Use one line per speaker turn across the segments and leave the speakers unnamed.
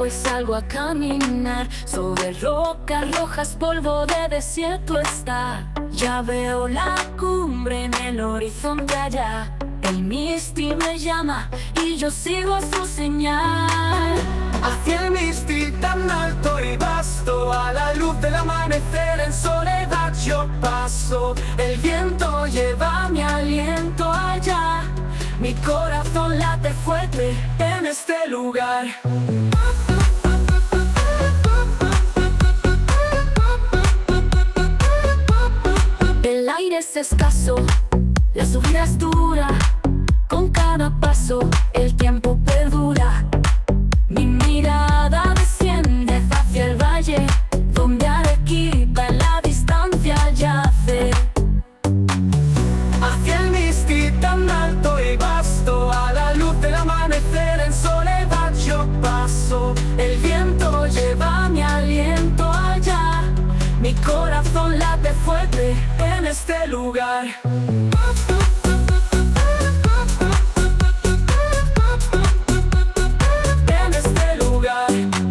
Hoy salgo a caminar sobre rocas rojas, polvo de desierto está. Ya veo la cumbre en el horizonte allá. El Misty me llama y yo sigo su señal.
Hacia el Misty tan alto y vasto, a la luz del amanecer en soledad yo paso. El viento lleva mi aliento allá. Mi corazón late fuerte en este lugar.
El aire es escaso, la subida es dura. Con cada paso el tiempo perdura. Mi mirada desciende hacia el valle, donde Arequipa en la distancia yace.
Hacia el Misty tan alto y vasto, a la luz del amanecer en soledad yo paso. El viento lleva mi aliento allá. Mi corazón late fuerte en este lugar. En este lugar.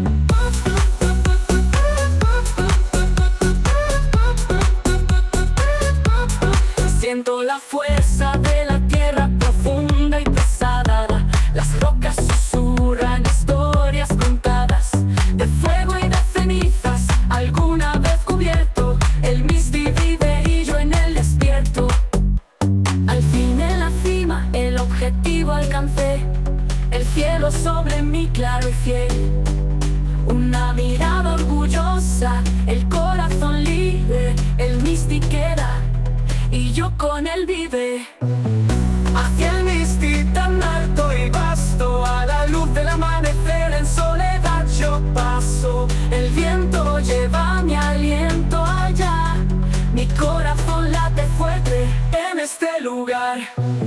Siento la fuerza de la tierra profunda y pesada. Las rocas susurran historias contadas, de fuego y de cenizas, alguna vez cubierto. El Misty vive y yo en el despierto. Al fin en la cima el objetivo alcancé. El cielo sobre mí claro y fiel. Una mirada orgullosa, el corazón libre. El Misty queda y yo con él vive. Hacia el Misty tan alto y vasto, a la luz del amanecer en soledad yo paso. El viento lleva mi aliento allá. Mi corazón late fuerte en este lugar.